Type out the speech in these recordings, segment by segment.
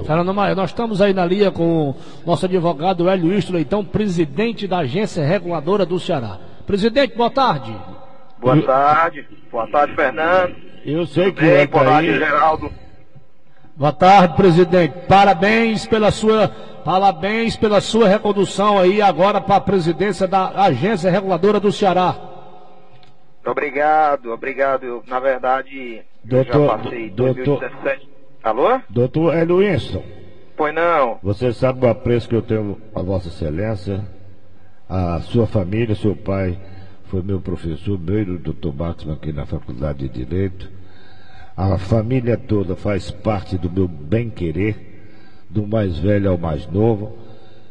Fernando Maia, nós estamos aí na linha com o nosso advogado Hélio Isto Leitão, presidente da Agência Reguladora do Ceará. Presidente, boa tarde. Boa tarde. Boa tarde, Fernando. Eu sei que é boa tarde, Geraldo. Boa tarde, presidente. Parabéns pela sua recondução aí agora para a presidência da Agência Reguladora do Ceará. Obrigado. Na verdade, eu já passei 2017. Alô? Doutor Hélio Winston. Pois não. Você sabe o apreço que eu tenho a Vossa Excelência, a sua família, seu pai foi meu professor, meu e do doutor Baxman aqui na Faculdade de Direito. A família toda faz parte do meu bem-querer, do mais velho ao mais novo.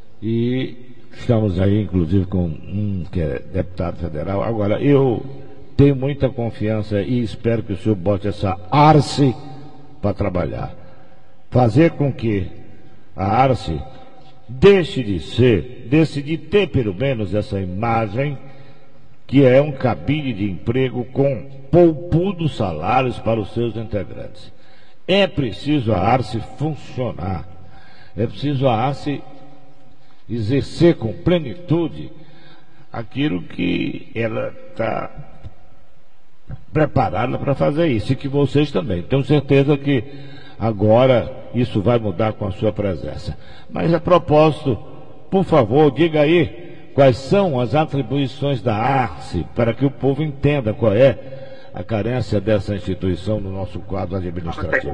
E estamos aí, inclusive, com um que é deputado federal. Agora, eu tenho muita confiança e espero que o senhor bote essa ARCE para trabalhar. Fazer com que a ARCE deixe de ter pelo menos essa imagem que é um cabide de emprego com poupudos salários para os seus integrantes. É preciso a ARCE funcionar. É preciso a ARCE exercer com plenitude aquilo que ela está preparada para fazer isso, e que vocês também. Tenho certeza que agora isso vai mudar com a sua presença. Mas a propósito, por favor, diga aí quais são as atribuições da ARCE, para que o povo entenda qual é a carência dessa instituição no nosso quadro administrativo.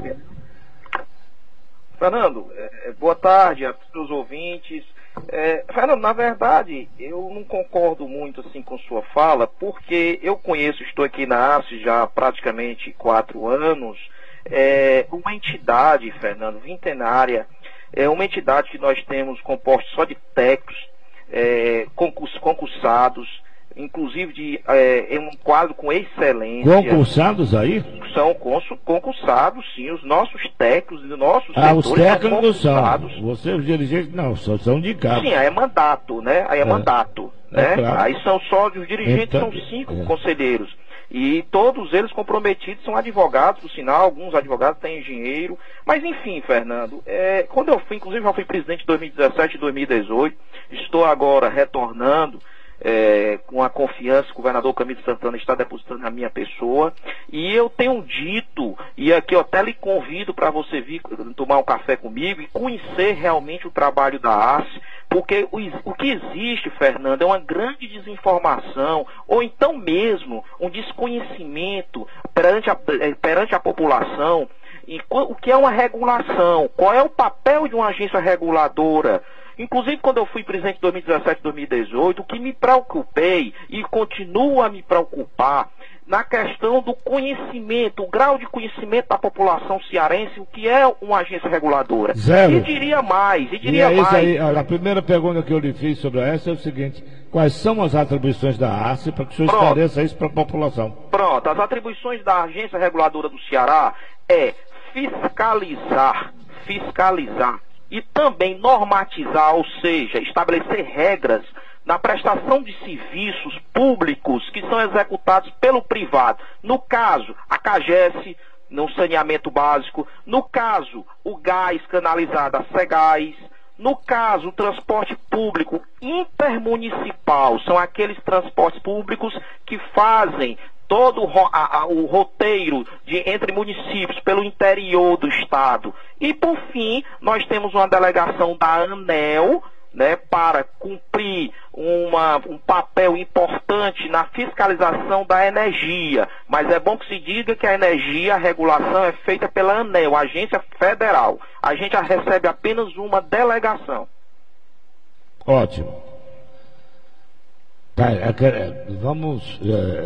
Fernando, boa tarde a todos os ouvintes. Fernando, na verdade, eu não concordo muito assim com sua fala, porque eu estou aqui na ARCE já há praticamente 4 anos, uma entidade, Fernando, vintenária, uma entidade que nós temos composta só de técnicos, concursados, inclusive em um quadro com excelência. Concursados aí? São concursados, sim, os nossos técnicos e nossos setores os técnicos são concursados. Você, os dirigentes, não, são indicados. Sim, aí é mandato, né? Aí é mandato, né? Claro. Aí são só, os dirigentes então, são 5 conselheiros. E todos eles comprometidos são advogados, por sinal, alguns advogados têm engenheiro. Mas enfim, Fernando, quando eu fui, inclusive já fui presidente em 2017 e 2018, estou agora retornando com a confiança que o governador Camilo Santana está depositando na minha pessoa, e eu tenho dito, e aqui eu até lhe convido para você vir tomar um café comigo e conhecer realmente o trabalho da ARCE, porque o que existe, Fernando, é uma grande desinformação, ou então mesmo um desconhecimento perante a população, e o que é uma regulação, qual é o papel de uma agência reguladora. Inclusive, quando eu fui presidente em 2017 e 2018, o que me preocupei e continua a me preocupar na questão do conhecimento, o grau de conhecimento da população cearense, o que é uma agência reguladora. Zero. E diria mais. Aí, a primeira pergunta que eu lhe fiz sobre essa é o seguinte: quais são as atribuições da ARCE para que o senhor esclareça isso para a população? Pronto, as atribuições da agência reguladora do Ceará é fiscalizar e também normatizar, ou seja, estabelecer regras na prestação de serviços públicos que são executados pelo privado. No caso, a CAGES, no saneamento básico. No caso, o gás canalizado, a CEGÁS. No caso, o transporte público intermunicipal. São aqueles transportes públicos que fazem todo o roteiro entre municípios pelo interior do estado. E, por fim, nós temos uma delegação da ANEEL, né, para cumprir um papel importante na fiscalização da energia. Mas é bom que se diga que a energia, a regulação é feita pela ANEEL, Agência Federal. A gente recebe apenas uma delegação. Ótimo. Tá, vamos...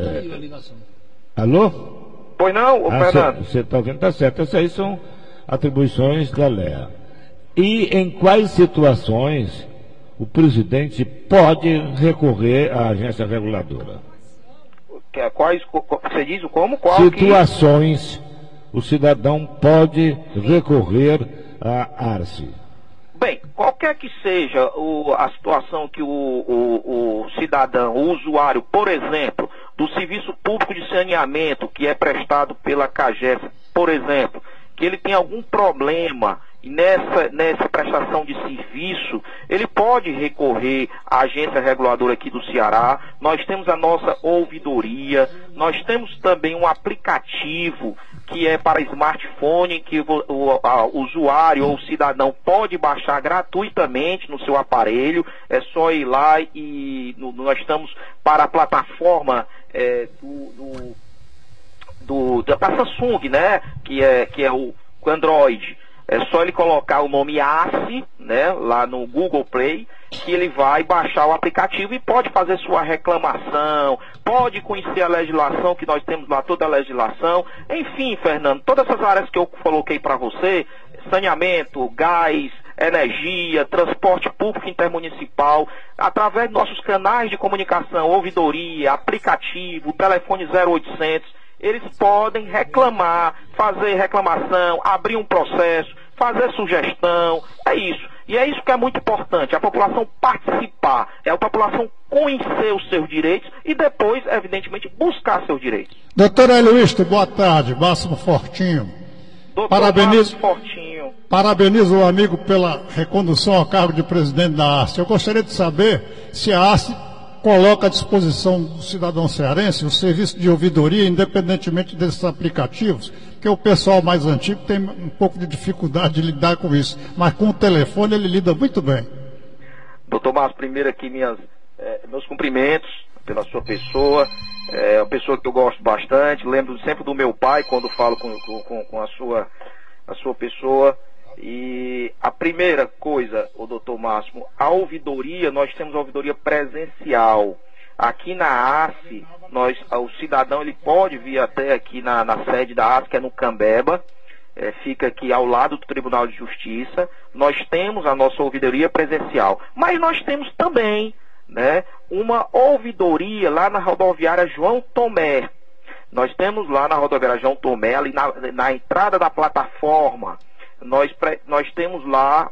Alô? Pois não, Fernando? Você está vendo, tá certo. Essas aí são atribuições da LEA. E em quais situações o presidente pode recorrer à agência reguladora? Quais, você diz o como? Qual situações o cidadão pode recorrer à ARCE? Bem, qualquer que seja a situação que o cidadão, o usuário, por exemplo, do serviço público de saneamento que é prestado pela CAGES, por exemplo, que ele tem algum problema nessa prestação de serviço, ele pode recorrer à agência reguladora aqui do Ceará. Nós temos a nossa ouvidoria, nós temos também um aplicativo que é para smartphone, que o usuário ou o cidadão pode baixar gratuitamente no seu aparelho. É só ir lá e nós estamos para a plataforma da Samsung, né? Que é o Android. É só ele colocar o nome ACE, né, lá no Google Play, que ele vai baixar o aplicativo e pode fazer sua reclamação, pode conhecer a legislação, que nós temos lá toda a legislação. Enfim, Fernando, todas essas áreas que eu coloquei para você, saneamento, gás, energia, transporte público intermunicipal, através de nossos canais de comunicação, ouvidoria, aplicativo, telefone 0800, eles podem reclamar, fazer reclamação, abrir um processo, fazer sugestão, é isso. E é isso que é muito importante, a população participar, é a população conhecer os seus direitos e depois, evidentemente, buscar seus direitos. Doutor Eluísto, boa tarde, Máximo Fortinho. Doutor Máximo Fortinho. Parabenizo o amigo pela recondução ao cargo de presidente da ACE. Eu gostaria de saber se a ACE coloca à disposição do cidadão cearense o serviço de ouvidoria, independentemente desses aplicativos, que o pessoal mais antigo tem um pouco de dificuldade de lidar com isso, mas com o telefone ele lida muito bem. Doutor Márcio, primeiro aqui meus cumprimentos pela sua pessoa, é uma pessoa que eu gosto bastante, lembro sempre do meu pai quando falo com a sua pessoa. E a primeira coisa, o doutor Máximo, a ouvidoria, nós temos a ouvidoria presencial. Aqui na ACE, o cidadão ele pode vir até aqui na sede da ACE, que é no Cambeba, fica aqui ao lado do Tribunal de Justiça. Nós temos a nossa ouvidoria presencial, mas nós temos também, né, uma ouvidoria lá na rodoviária João Tomé. Nós temos lá na rodoviária João Tomé, ali na entrada da plataforma, nós temos lá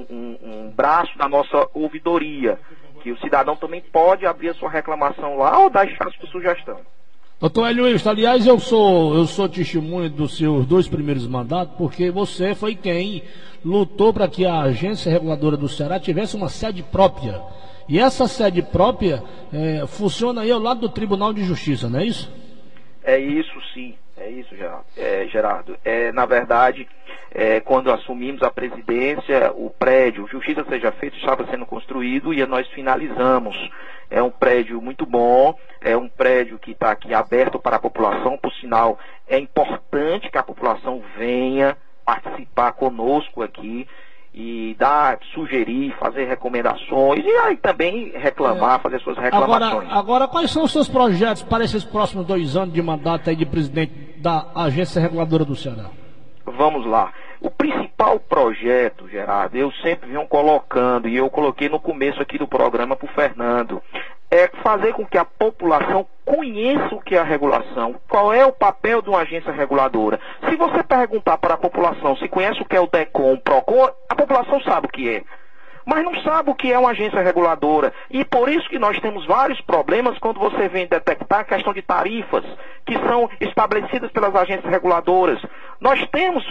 um braço da nossa ouvidoria, que o cidadão também pode abrir a sua reclamação lá ou dar espaço de sugestão. Doutor Eluísto, aliás, eu sou testemunho dos seus 2 primeiros mandatos, porque você foi quem lutou para que a agência reguladora do Ceará tivesse uma sede própria. E essa sede própria funciona aí ao lado do Tribunal de Justiça, não é isso? É isso sim, é isso, Gerardo. Na verdade, quando assumimos a presidência, o prédio Justiça Seja Feita estava sendo construído e nós finalizamos. É um prédio muito bom, é um prédio que está aqui aberto para a população, por sinal, é importante que a população venha participar conosco aqui e sugerir, fazer recomendações e aí também reclamar, fazer suas reclamações. Agora, quais são os seus projetos para esses próximos 2 anos de mandato aí de presidente da Agência Reguladora do Ceará? Vamos lá. O principal projeto, Gerardo, eu sempre venho colocando, e eu coloquei no começo aqui do programa para o Fernando, é fazer com que a população conheça o que é a regulação, qual é o papel de uma agência reguladora. Se você perguntar para a população se conhece o que é o DECOM, o PROCON, a população sabe o que é. Mas não sabe o que é uma agência reguladora. E por isso que nós temos vários problemas quando você vem detectar a questão de tarifas que são estabelecidas pelas agências reguladoras. Nós temos,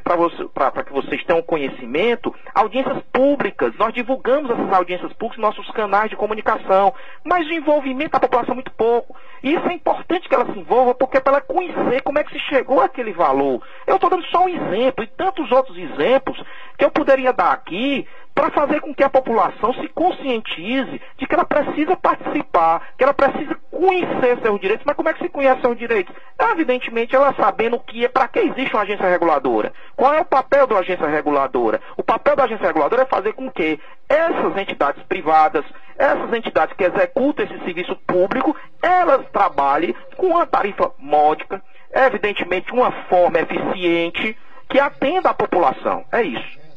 para que vocês tenham conhecimento, audiências públicas. Nós divulgamos essas audiências públicas nos nossos canais de comunicação. Mas o envolvimento da população é muito pouco. E isso é importante que ela se envolva, porque é para ela conhecer como é que se chegou àquele valor. Eu estou dando só um exemplo, e tantos outros exemplos que eu poderia dar aqui, para fazer com que a população se conscientize de que ela precisa participar, que ela precisa conhecer seus direitos. Mas como é que se conhece seus direitos? Evidentemente, ela sabendo para que existe uma agência reguladora. Qual é o papel da agência reguladora? O papel da agência reguladora é fazer com que essas entidades privadas, essas entidades que executam esse serviço público, elas trabalhem com uma tarifa módica, evidentemente uma forma eficiente, que atenda a população. É isso.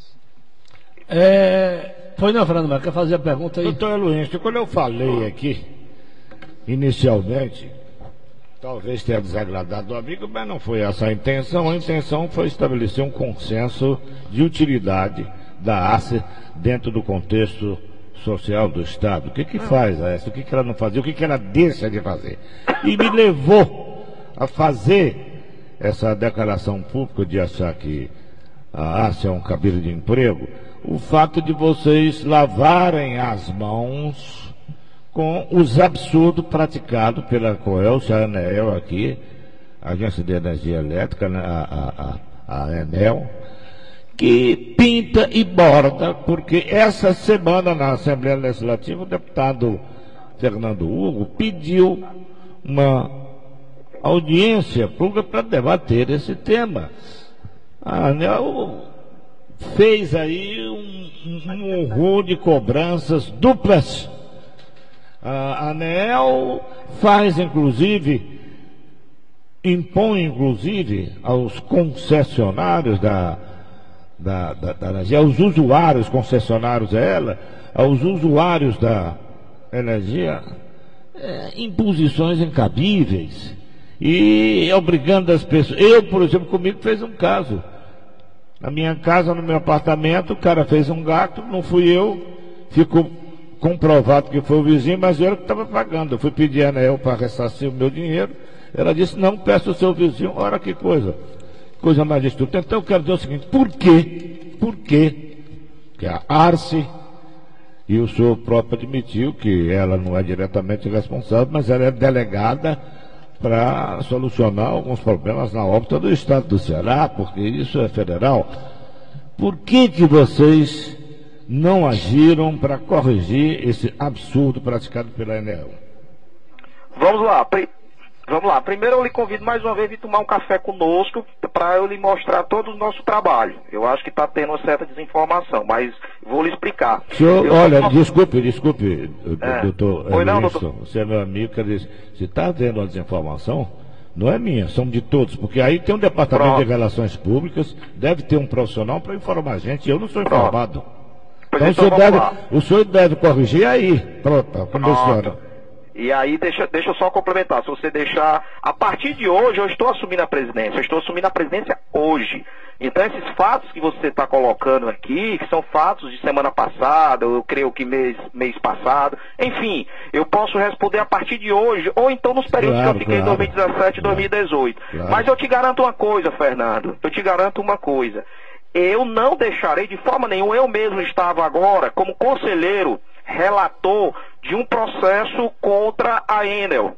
Pois não, Fernando, quer fazer a pergunta aí? Doutor Eluísto, quando eu falei aqui, inicialmente, talvez tenha desagradado o amigo, mas não foi essa a intenção foi estabelecer um consenso de utilidade da ACE dentro do contexto social do Estado. O que faz a ACE? O que ela não fazia? O que ela deixa de fazer? E me levou a fazer essa declaração pública de achar que a ARCE é um cabide de emprego, o fato de vocês lavarem as mãos com os absurdos praticados pela Coelce, a ANEEL aqui, a Agência de Energia Elétrica, né, a ANEEL, que pinta e borda, porque essa semana na Assembleia Legislativa o deputado Fernando Hugo pediu uma audiência pública para debater esse tema. A ANEEL fez aí um horror de cobranças duplas. A ANEEL faz, inclusive, impõe, inclusive, aos concessionários da energia, aos usuários concessionários dela, aos usuários da energia, imposições incabíveis e obrigando as pessoas. Eu, por exemplo, comigo fez um caso. Na minha casa, no meu apartamento, o cara fez um gato, não fui eu, ficou comprovado que foi o vizinho, mas eu que estava pagando. Eu fui pedir a ANEEL para ressarcir o meu dinheiro, ela disse, não, peça o seu vizinho. Ora, que coisa mais estúpida. Então eu quero dizer o seguinte, por quê que a ARCE, e o senhor próprio admitiu que ela não é diretamente responsável, mas ela é delegada para solucionar alguns problemas na órbita do Estado do Ceará, porque isso é federal. Por que vocês não agiram para corrigir esse absurdo praticado pela ANEEL? Vamos lá. Primeiro eu lhe convido mais uma vez a vir tomar um café conosco para eu lhe mostrar todo o nosso trabalho. Eu acho que está tendo uma certa desinformação, mas vou lhe explicar. Senhor, olha, desculpe, doutor doutor. Você é meu amigo, quer dizer, se está havendo uma desinformação, não é minha, são de todos, porque aí tem um departamento de relações públicas, deve ter um profissional para informar a gente, eu não sou informado. Pois então o senhor deve corrigir aí. Pronto, funciona. E aí, deixa eu só complementar. Se você deixar, a partir de hoje, eu estou assumindo a presidência. Eu estou assumindo a presidência hoje. Então, esses fatos que você está colocando aqui, que são fatos de semana passada, eu creio que mês passado, enfim, eu posso responder a partir de hoje, ou então nos períodos que eu fiquei em 2017 e 2018. Mas eu te garanto uma coisa, Fernando. Eu não deixarei de forma nenhuma, eu mesmo estava agora como conselheiro, relator de um processo contra a Enel,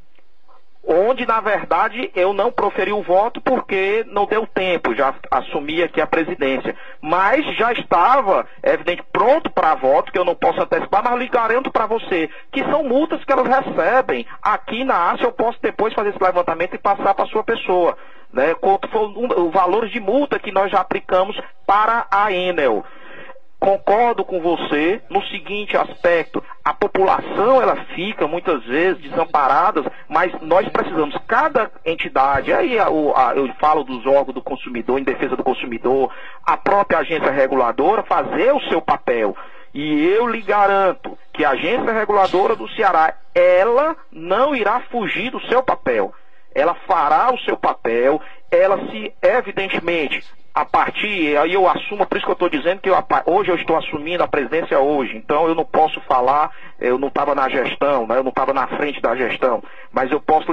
onde na verdade eu não proferi o voto porque não deu tempo, já assumi aqui a presidência, mas já estava, evidente, pronto para voto, que eu não posso antecipar, mas eu lhe garanto para você que são multas que elas recebem aqui na ARCE. Eu posso depois fazer esse levantamento e passar para a sua pessoa, né, quanto for o valor de multa que nós já aplicamos para a Enel. Concordo com você no seguinte aspecto: a população ela fica muitas vezes desamparada, mas nós precisamos, cada entidade, aí eu falo dos órgãos do consumidor, em defesa do consumidor, a própria agência reguladora, fazer o seu papel. E eu lhe garanto que a agência reguladora do Ceará, ela não irá fugir do seu papel. Ela fará o seu papel, ela se, evidentemente, a partir, aí eu assumo, por isso que eu estou dizendo que hoje eu estou assumindo a presidência hoje, então eu não posso falar, eu não estava na gestão, né, eu não estava na frente da gestão, mas eu posso lhe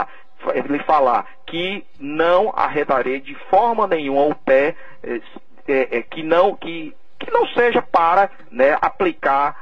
falar que não arredarei de forma nenhuma o pé, que não seja para, né, aplicar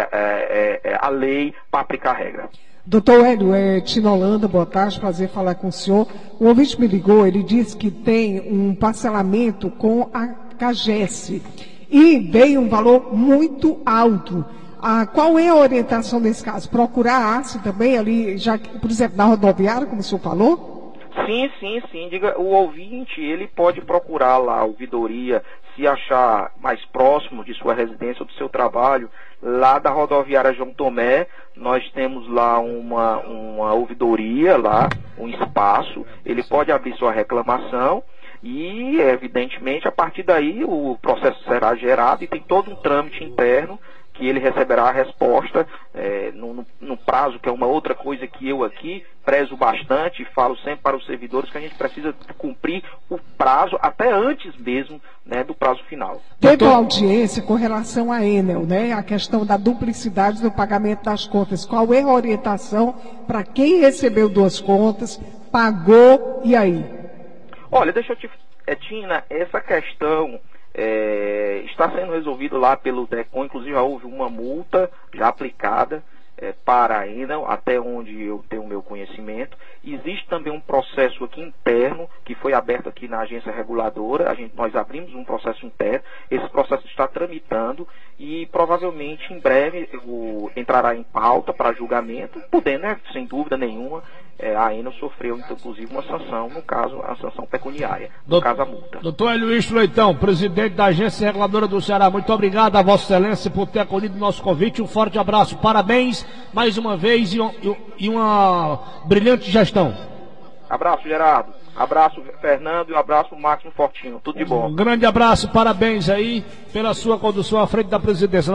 a lei, para aplicar a regra. Doutor Hélio, Tina Holanda, boa tarde, prazer falar com o senhor. O ouvinte me ligou, ele disse que tem um parcelamento com a CAGES e veio um valor muito alto. Qual é a orientação nesse caso? Procurar a ARCE também ali, já, por exemplo, na rodoviária, como o senhor falou? Sim. Diga, o ouvinte, ele pode procurar lá a ouvidoria, se achar mais próximo de sua residência ou do seu trabalho, lá da rodoviária João Tomé. Nós temos lá uma ouvidoria, lá, um espaço, ele pode abrir sua reclamação e, evidentemente, a partir daí o processo será gerado e tem todo um trâmite interno que ele receberá a resposta no prazo, que é uma outra coisa que eu aqui prezo bastante e falo sempre para os servidores, que a gente precisa cumprir o prazo até antes mesmo, né, do prazo final. Teve uma audiência com relação à Enel, né, a questão da duplicidade do pagamento das contas. Qual é a orientação para quem recebeu duas contas, pagou, e aí? Olha, deixa eu te Tina, essa questão está sendo resolvida lá pelo DECON, inclusive já houve uma multa já aplicada para a Enel, até onde eu tenho o meu conhecimento. Existe também um processo aqui interno, que foi aberto aqui na agência reguladora, nós abrimos um processo interno, esse processo está tramitando e provavelmente em breve entrará em pauta para julgamento, podendo, sem dúvida nenhuma, a Enel sofreu inclusive uma sanção, no caso a sanção pecuniária, no caso a multa. Doutor Hélio Leitão, presidente da Agência Reguladora do Ceará, muito obrigado a Vossa Excelência por ter acolhido o nosso convite, um forte abraço, parabéns mais uma vez e uma brilhante gestão. Abraço, Gerardo, abraço, Fernando, e um abraço, Máximo Fortinho, tudo de bom. Um grande abraço, parabéns aí pela sua condução à frente da presidência.